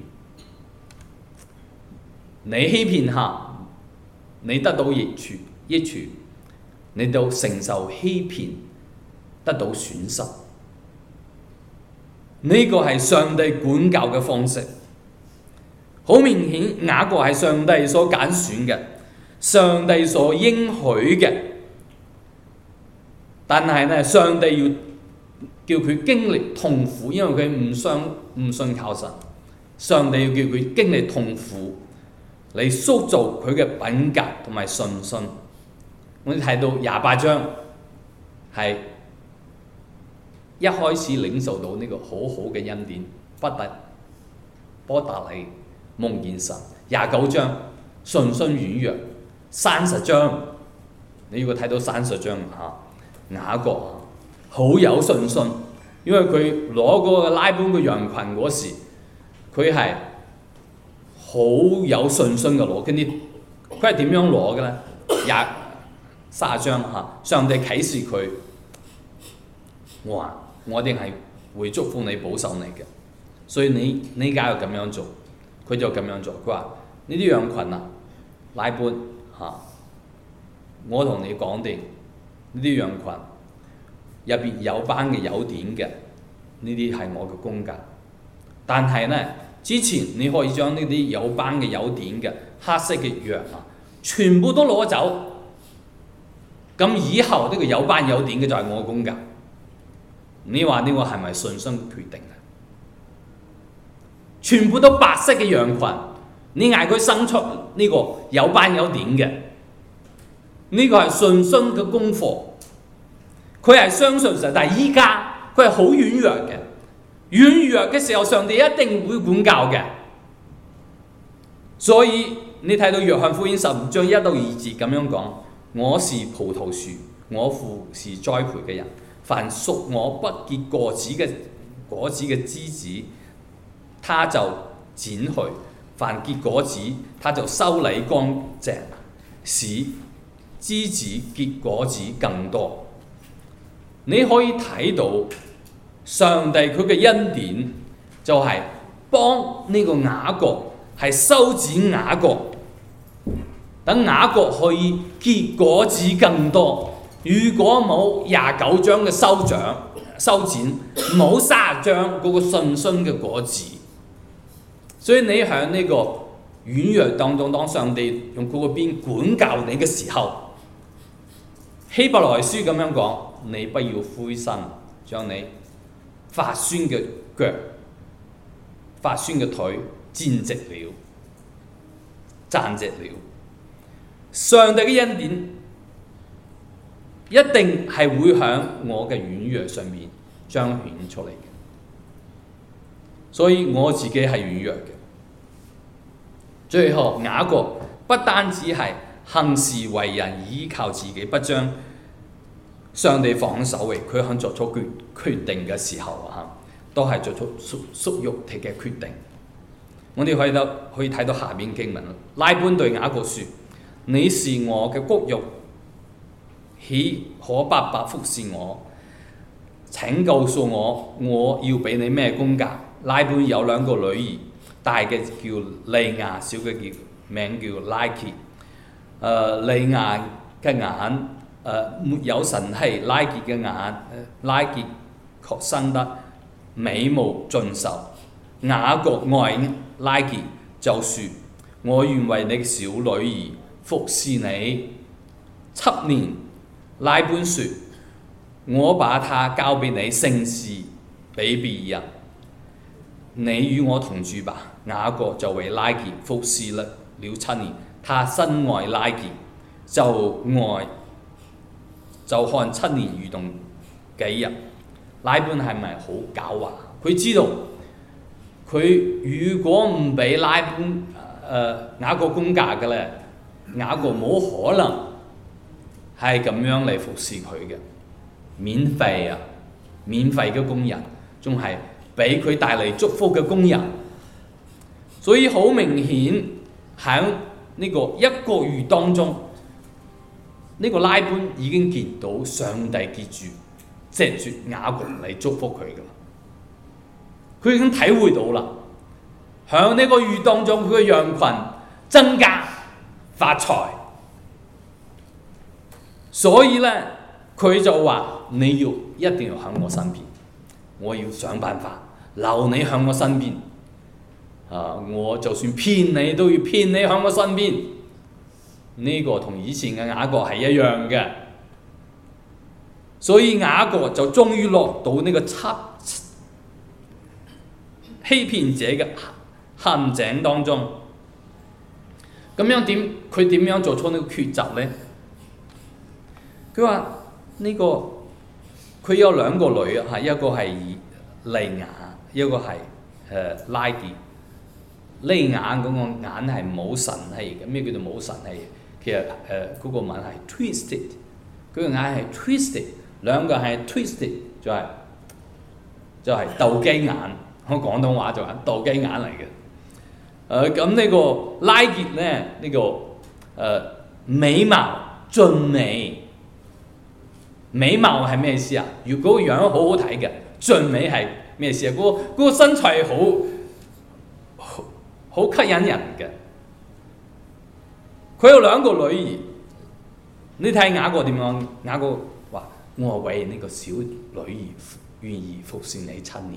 你欺騙下，你得到益處，益處你就承受欺騙，得到損失。呢個係上帝管教嘅方式。好明顯，雅各係上帝所揀選嘅，上帝所應許嘅。但係咧，上帝要叫佢經歷痛苦，因為佢唔相唔信靠神。上帝要叫佢經歷痛苦，嚟塑造佢嘅品格同埋信心。我哋睇到廿八章係一開始領受到呢個好好嘅恩典，不特波達里夢見神。廿九章信心軟弱，三十章你如果睇到三十章嚇。雅各好有信心，因為佢攞嗰個拉班嘅羊群嗰時，佢係好有信心嘅攞。跟住佢係點樣攞嘅咧？廿三十章嚇，上帝啟示佢，我話我一定係會祝福你、保守你嘅，所以你你而家要咁樣做，佢就咁樣做。佢話呢啲羊群啊，拉班嚇，我同你講定。呢啲羊群入邊有斑嘅有點嘅，呢啲係我嘅公價。但係呢，之前你可以將呢啲有斑嘅有點嘅黑色嘅羊啊，全部都攞走。咁以後呢個有斑有點嘅就係我嘅公價。你話呢個係咪信心決定啊？全部都白色嘅羊群，你嗌佢生出呢個有斑有點嘅。呢個係信心嘅功課，佢係相信神，但係依家佢係好軟弱嘅。軟弱嘅時候，上帝一定會管教嘅。所以你睇到約翰福音十五章一到二節咁樣講：我是葡萄樹，我父是栽培嘅人。凡屬我不結果子嘅果子嘅枝子，他就剪去；凡結果子，他就修理乾淨，使枝子結果子更多。你可以睇到上帝佢嘅恩典就係幫呢個雅各係修剪雅各，等雅各可以結果子更多。如果冇廿九章嘅修長修剪，冇三十章嗰個信心嘅果子，所以你喺呢個軟弱當中，當上帝用佢個邊管教你嘅時候，希伯來書咁樣講，你不要灰心，將你發酸嘅腳，發酸嘅腿站直了，站直了。上帝嘅恩典一定係會喺我嘅軟弱上面彰顯出嚟嘅，所以我自己係軟弱嘅。最後雅各不單止係行事為人依靠自己，不將上帝放喺首位，佢肯作出決決定嘅時候啊，都係作出屬屬肉體嘅決定。我哋可以到可以睇到下邊經文，拉班對雅各説：你是我嘅骨肉，豈可白白服侍我？請告訴我，我要俾你咩工價？拉班有兩個女兒，大嘅叫利亞，小嘅叫名叫拉結。誒、呃，利亞嘅眼誒、呃、沒有神氣，拉結嘅眼，拉結確生得美貌俊秀。雅各愛拉結，就説：我願為你嘅小女兒服侍你七年。拉班説：我把她交俾你，勝事俾別人，你與我同住吧。雅各就為拉結服侍了了七年，他深愛拉結，就愛就看七年如同幾日。拉班係咪好狡猾？佢知道佢如果唔俾拉班誒、呃、雅各工價嘅咧，雅各冇可能係咁樣嚟服侍佢嘅，免費啊，免費嘅工人，仲係俾佢帶嚟祝福嘅工人。所以好明顯喺呢個一個月當中，呢、這個拉班已經見到上帝記住藉住雅各嚟祝福佢噶啦，佢已經體會到啦，喺呢個月當中佢嘅羊群增加發財。所以咧，佢就話：你要一定要喺我身邊，我要想辦法留你喺我身邊。啊，我就算騙你都要騙你喺我身邊。呢、這個同以前嘅雅各係一樣嘅。所以雅各就終於落到呢個欺欺騙者嘅陷阱當中。咁樣點？佢點樣做出呢個抉擇呢？佢話呢個佢有兩個女啊，一個係利亞，一個係誒拉結。利亞嗰個眼係冇神氣嘅，咩叫做冇神氣？其實誒嗰、呃那個文係 twisted， 佢個眼係 twisted， 兩個係 twisted 就係、是、就係、是、鬥雞眼，我廣東話就係鬥雞眼嚟嘅。誒咁呢個拉結咧，呢、這個誒、呃、美貌俊美。美貌係咩意思啊？如果個樣好好睇嘅，俊美係咩意思啊？嗰、那個那個身材好好好吸引人嘅。佢有兩個女兒，你睇雅各點樣？雅各話：我為呢個小女兒願意服侍你七年。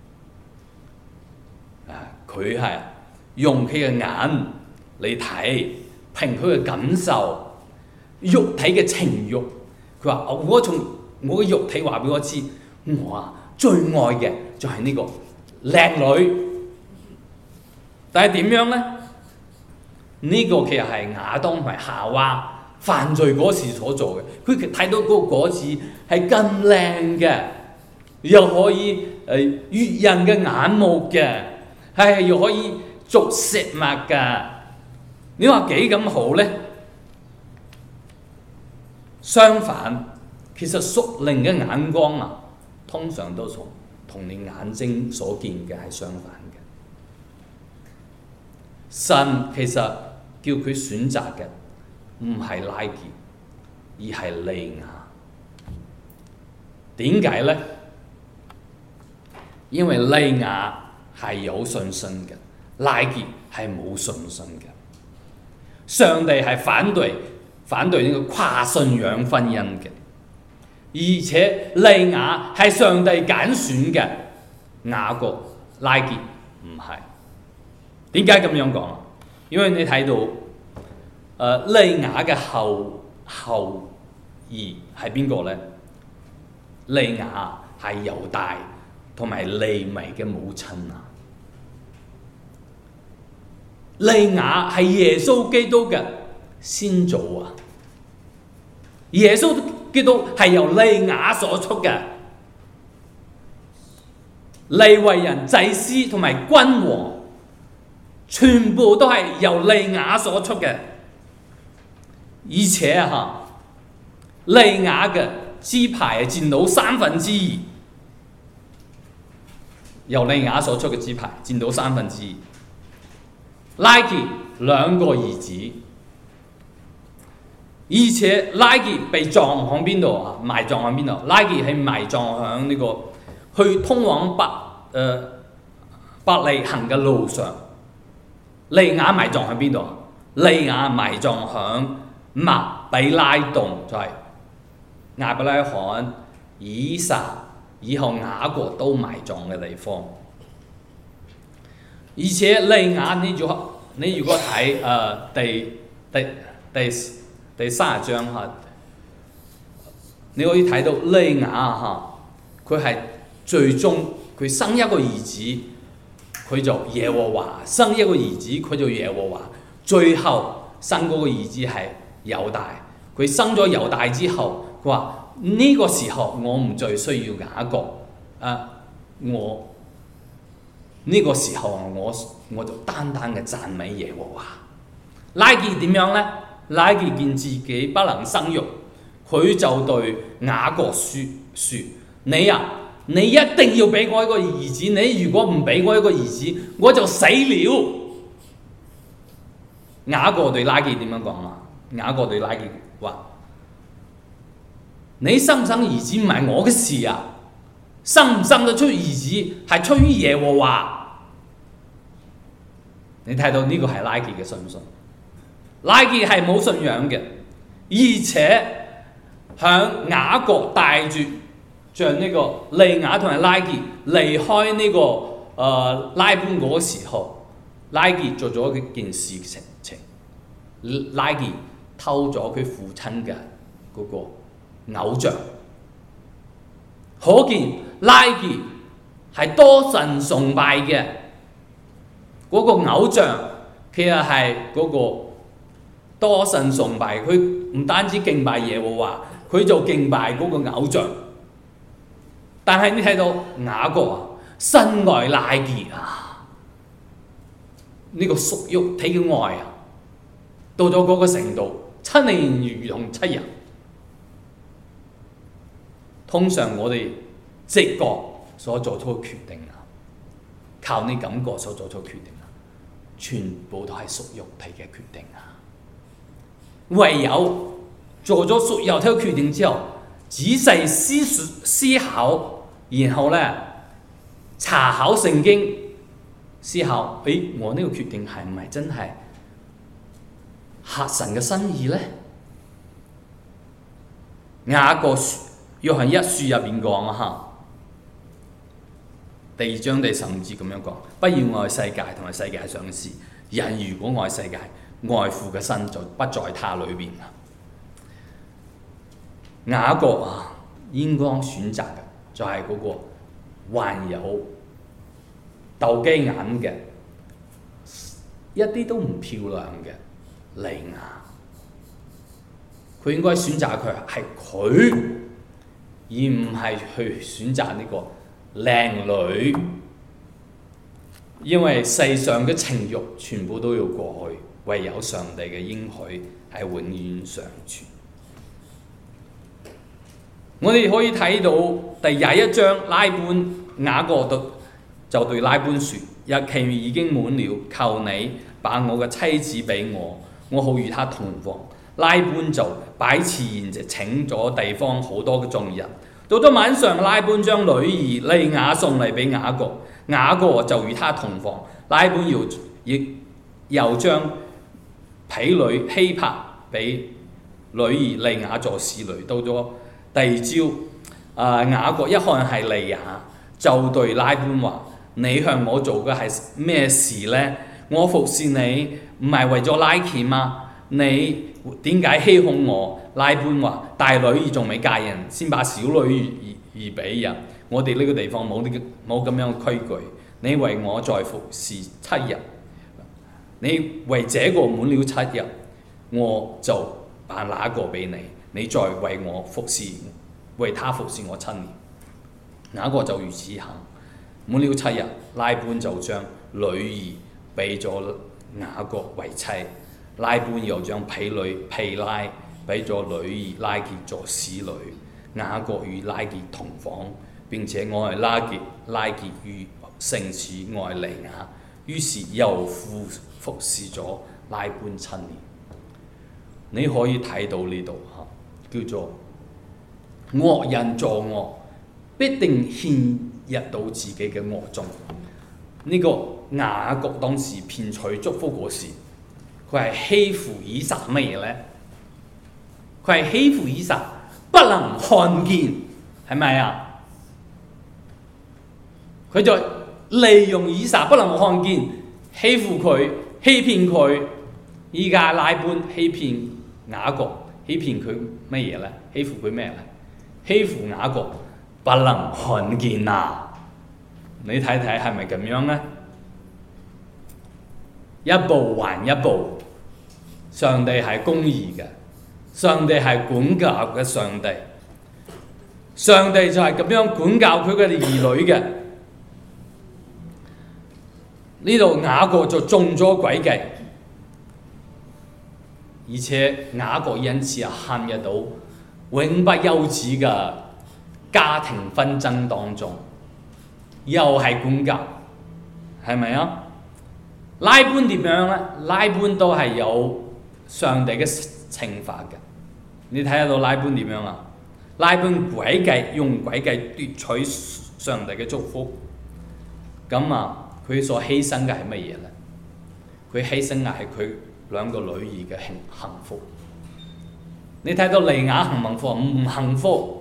啊，佢係用佢嘅眼嚟睇，憑佢嘅感受，肉體嘅情慾。佢話：我從我嘅肉體話俾我知，我啊最愛嘅就係呢個靚女。但係點樣呢？呢、這個其實係亞當同埋夏娃犯罪嗰時所做嘅。佢睇到嗰個果子係咁靚嘅，又可以誒悅人嘅眼目嘅，係又可以做食物㗎。你話幾咁好呢？相反，其實屬靈嘅眼光啊，通常都從同你眼睛所見嘅係相反嘅。神其實叫佢選擇嘅唔係拉結，而係利亞。點解呢？因為利亞係有信心嘅，拉結係冇信心嘅。上帝係反對。反對呢個跨信仰婚姻嘅，而且利亞係上帝揀選嘅，雅各拉結唔係。點解咁樣講啊？因為你睇到誒、呃、利亞嘅後後裔係邊個咧？利亞係猶大同埋利米嘅母親啊。利亞係耶穌基督嘅先祖啊！耶穌基督係由利亞所出嘅，利未人、祭司同埋君王，全部都係由利亞所出嘅。而且嚇，利亞嘅支派係佔到三分之二，由利亞所出嘅支派佔到三分之二。拉結兩個兒子，而且拉結被葬喺邊度啊？埋葬喺邊度？拉結係埋葬喺呢個去通往伯誒伯利恆嘅路上。利亞埋葬喺邊度？利亞埋葬喺麥比拉洞，就係、是、亞伯拉罕、以撒以後雅各都埋葬嘅地方。而且利亞你如你如果睇誒、呃、第第第第三十章嚇，你可以睇到利亞嚇，佢係最終佢生一個兒子，佢就耶和華；生一個兒子，佢就耶和華。最後生嗰個兒子係猶大，佢生咗猶大之後，佢話呢個時候我唔再需要雅各，啊我。呢個時候我我就單單嘅讚美耶和華。拉結點樣呢？拉結見自己不能生育，佢就對雅各説説：你啊，你一定要俾我一個兒子，你如果唔俾我一個兒子，我就死了。雅各對拉結點樣講啊？雅各對拉結話：你生唔生兒子唔係我嘅事啊，生唔生得出兒子係出於耶和華。你睇到呢個係拉結嘅信唔信？拉結係冇信仰嘅，而且響雅各帶住像呢個利亞同埋拉結離開呢、這個誒、呃、拉班嗰個時候，拉結做咗一件事情情，拉結偷咗佢父親嘅嗰個偶像，可見拉結係多神崇拜嘅。嗰個偶像其實係嗰個多神崇拜，佢唔單止敬拜耶和華，佢就敬拜嗰個偶像。但係你睇到雅各啊，深愛拉結啊，呢、這個屬肉體嘅愛啊，到咗嗰個程度，七年如同七日。通常我哋直覺所做出嘅決定啊，靠你感覺所做出嘅決定。全部都係屬肉體嘅決定啊！唯有做咗屬肉體嘅決定之後，仔細思思考，然後咧查考聖經，思考，誒、哎，我呢個決定係唔係真係合神嘅心意咧？雅各約翰一書入邊講啊嚇。第二章第十五節咁樣講，不要愛世界同埋世界上嘅事。人如果愛世界，愛父嘅身就不在他裏邊啦。雅各啊，應該選擇嘅就係嗰個還有鬥雞眼嘅，一啲都唔漂亮嘅利亞。佢應該選擇佢係佢，而唔係去選擇呢、這個。靚女，因為世上嘅情慾全部都要過去，唯有上帝嘅應許係永遠常存。我哋可以睇到第廿一章，拉班雅各就對拉班説：日期已經滿了，求你把我嘅妻子俾我，我好與她同房。拉班就擺設筵席，請咗地方好多嘅眾人。到咗晚上，拉班將女兒利亞送嚟俾雅各，雅各就與他同房。拉班又亦又將婢女希帕俾女兒利亞做侍女。到咗第二朝，啊雅各一看係利亞，就對拉班話：你向我做嘅係咩事呢？我服侍你唔係為咗拉結嗎？你點解欺哄我？拉班話：大女兒仲未嫁人，先把小女兒兒俾人。 我哋呢個地方冇呢個冇咁樣嘅規矩，你為我再服侍七日，你為這個滿了七日，我就把那個俾你，你再為我服侍，為他服侍我七年。雅各就如此行，滿了七日，拉班就將女兒俾咗雅各為妻，拉班又將婢女婢拉俾咗女兒拉結做使女。雅各與拉結同房，並且愛拉結，拉結與勝似愛利亞，於是又服服侍咗拉班七年。你可以睇到呢度嚇，叫做惡人作惡，必定陷入到自己嘅惡中。呢、這個雅各當時騙取祝福嗰時，佢係欺負以撒乜嘢呢？佢係欺負以撒不能看見，係咪啊？佢就利用以撒不能看見，欺負佢，欺騙佢。依家拉班欺騙雅各，欺騙佢乜嘢呢？欺負佢咩呢？欺負雅各不能看見啊！你睇睇係咪咁樣呢？一步還一步，上帝係公義嘅，上帝係管教嘅上帝，上帝就係咁樣管教佢嘅兒女嘅。呢度雅各就中咗詭計，而且雅各因此啊陷入到永不休止嘅家庭紛爭當中，又係管教，係咪啊？拉班點樣呢？拉班都係有上帝嘅懲罰嘅。你睇得到拉班點樣啊？拉班詭計，用詭計奪取上帝嘅祝福。咁啊，佢所犧牲嘅係乜嘢呢？佢犧牲嘅係佢兩個女兒嘅幸幸福。你睇到利亞幸唔幸福？唔幸福。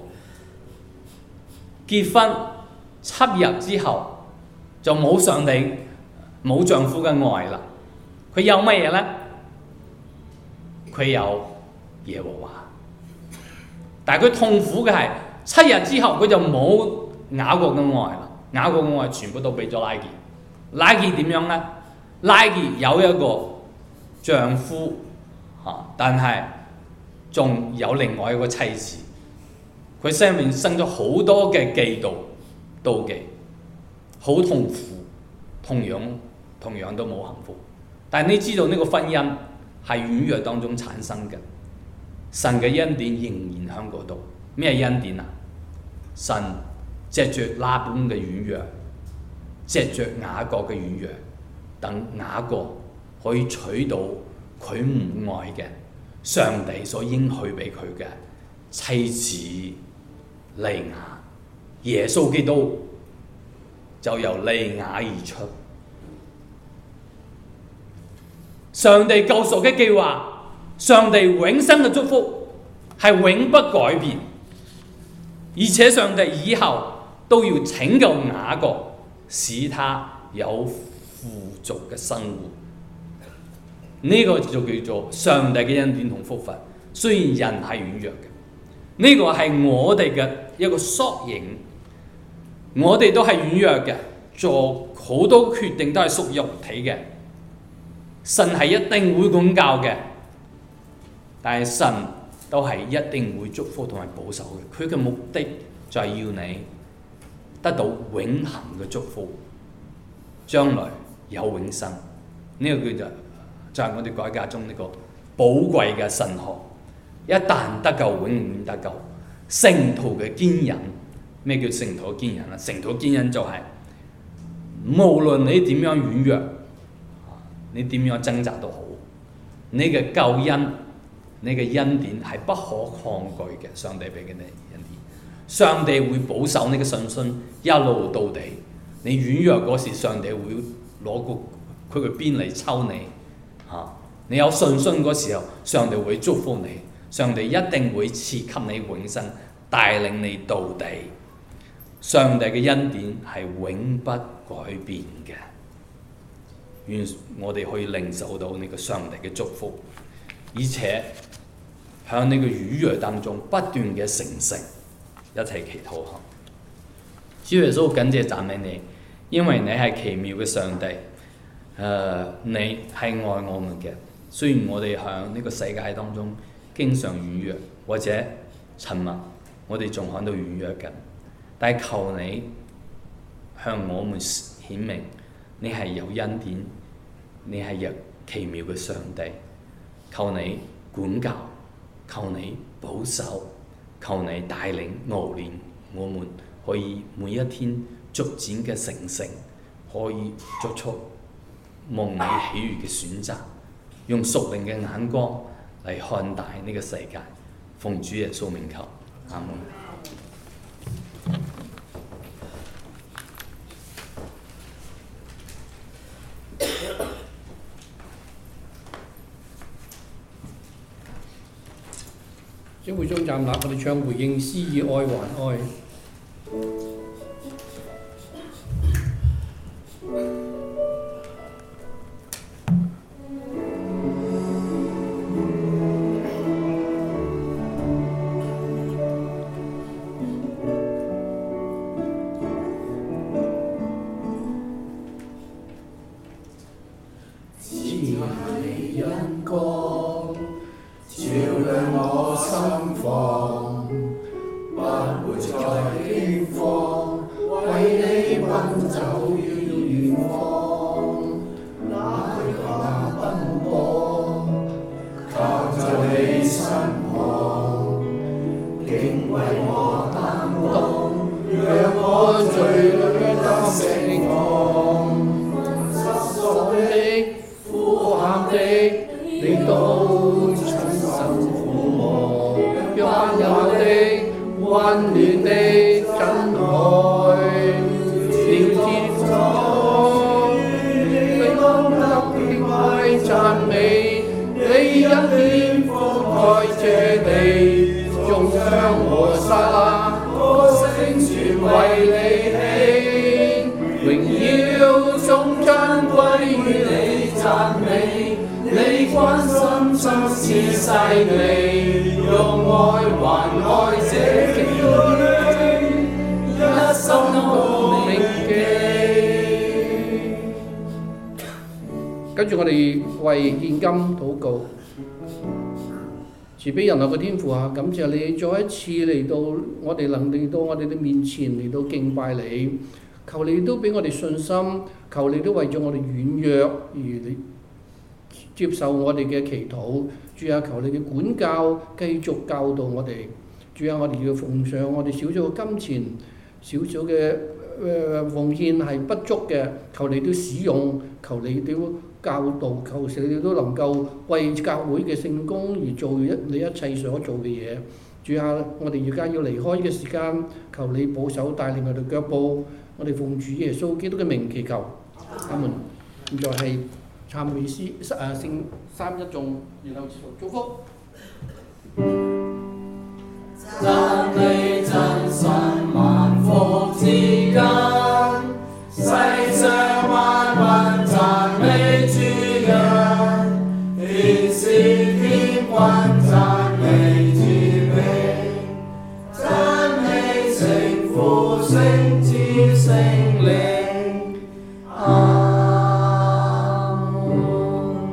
結婚七日之後就冇上帝冇丈夫嘅愛啦。佢有乜嘢呢？佢有耶和華。但係佢痛苦嘅係七日之後佢就冇雅各嘅愛啦。雅各嘅愛全部都俾咗拉結。拉結點樣呢？拉結有一個丈夫嚇，但係仲有另外一個妻子。佢身邊生咗好多嘅嫉妒、妒忌，好痛苦，同樣同樣都冇幸福。但係你知道呢個婚姻係軟弱當中產生嘅，神嘅恩典仍然喺嗰度。咩恩典啊？神藉着拉班嘅軟弱，藉着雅各嘅軟弱，等雅各可以娶到佢唔愛嘅上帝所應許俾佢嘅妻子利亞。耶穌基督就由利亞而出。上帝救贖嘅計劃，上帝永生嘅祝福係永不改變，而且上帝以後都要拯救雅各，使他有富足嘅生活。呢、這個就叫做上帝嘅恩典同福分。雖然人係軟弱嘅，呢、這個係我哋嘅一個縮影。我哋都係軟弱嘅，做好多決定都係屬肉體嘅。神係一定會管教嘅，但係神都係一定會祝福同埋保守嘅。佢嘅目的就係要你得到永恆嘅祝福，將來有永生。呢、這個叫做就係、是、我哋改革中呢個寶貴嘅神學。一旦得救，永遠得救。聖徒嘅堅忍，咩叫聖徒嘅堅忍啊？聖徒嘅堅忍就係、是、無論你點樣軟弱，你點樣掙扎都好，你嘅救恩、你嘅恩典係不可抗拒嘅。上帝俾嘅你恩典，上帝會保守你嘅信心一路到底。你軟弱嗰時，上帝會攞個佢嘅鞭嚟抽你嚇。你有信心嗰時候，上帝會祝福你，上帝一定會賜給你永生，帶領你到底。上帝嘅恩典係永不改變嘅。願我哋可以領受到呢個上帝嘅祝福，而且喺呢個軟弱當中不斷嘅成聖，一齊祈禱下。 主耶穌感謝讚美你，因為你係奇妙嘅上帝。誒、呃，你係愛我們嘅。雖然我哋喺呢個世界當中經常軟弱或者沉默，我哋仲喺度軟弱緊，但係求你向我們顯明，你係有恩典，你係有奇妙嘅上帝。求你管教，求你保守，求你帶領熬練我們，可以每一天逐漸嘅成聖，可以作出蒙你喜悅嘅選擇，用屬靈嘅眼光嚟看待呢個世界。奉主耶穌名求，阿門。 請會眾站立，我哋唱回應詩以愛還愛。跟住我哋為現今禱告，慈悲仁愛嘅天父啊，感謝你再一次嚟到我哋能嚟到我哋嘅面前嚟到敬拜你，求你都俾我哋信心，求你都為咗我哋軟弱而你接受我哋嘅祈禱。主啊，求你嘅管教繼續教導我哋。主啊，我哋要奉上我哋少少嘅金錢，少少嘅誒奉獻係不足嘅，求你都使用，求你都教導，求你哋都能夠為教會嘅聖工而做一你一切所做嘅嘢。主啊，我哋而家要離開嘅時間，求你保守帶領我哋腳步。我哋奉主耶穌基督嘅名祈求，阿門。現在係參會師誒聖三一頌，然後祝福。 讚美真神萬福之根，世上萬民讚美主人，天使天君讚美主名，讚美聖父聖子聖靈，阿門。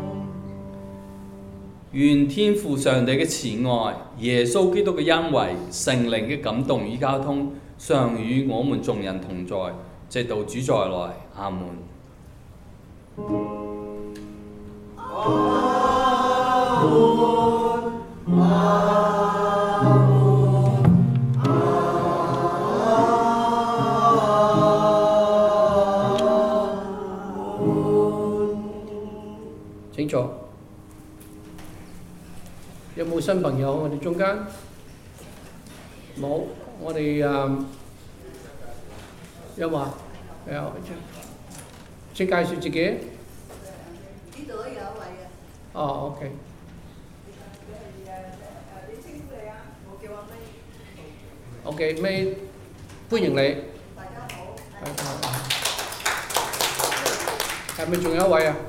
願天父上帝嘅慈愛、耶穌基督嘅恩惠、聖靈嘅感動與交通，常與我們眾人同在，直到主再來。阿門。 阿門。阿門。阿門。 請坐。有冇新朋友？我哋中間冇，我哋誒有話有，請介紹自己。 呢度都有一位嘅。 哦 ，OK。 你稱呼你啊？我叫阿 May。 OK，May，歡迎你。 大家好。 係咪仲有一位啊？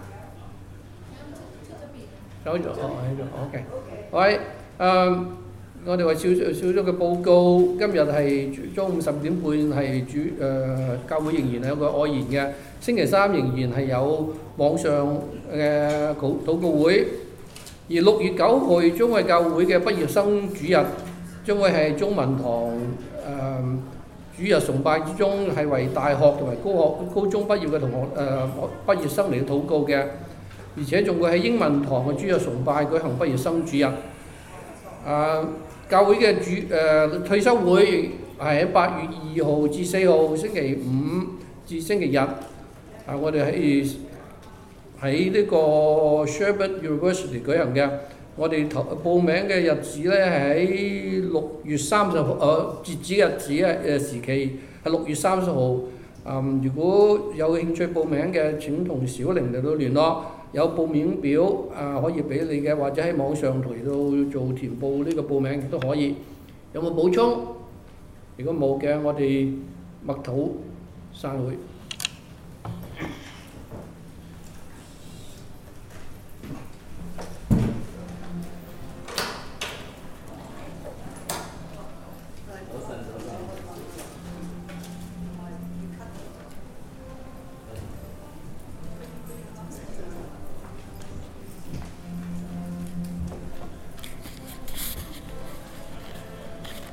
出咗邊。 走咗，哦喺度，OK。喂，誒， 我哋話小小組嘅報告，今日係中午十點半係主誒、呃、教會仍然係有個愛宴嘅，星期三仍然係有網上嘅禱禱告會，而六月九號將會教會嘅畢業生主日，將會係中文堂誒、呃、主日崇拜之中係為大學同埋高學高中畢業嘅同學誒、呃、畢業生嚟禱告嘅，而且仲會喺英文堂嘅主日崇拜舉行畢業生主日。啊！教會嘅主誒、呃、退休會係喺八月二號至四號星期五至星期日，啊！我哋喺喺呢個 Sherwood University 舉行嘅。我哋投報名嘅日子咧係喺六月三十號，誒截止日子啊誒時期係六月三十號。嗯，如果有興趣報名嘅，請同小玲嚟到聯絡。有報名表啊，可以俾你嘅，或者喺網上嚟到做填報呢個報名亦都可以。有冇補充？如果冇嘅，我哋默禱散會。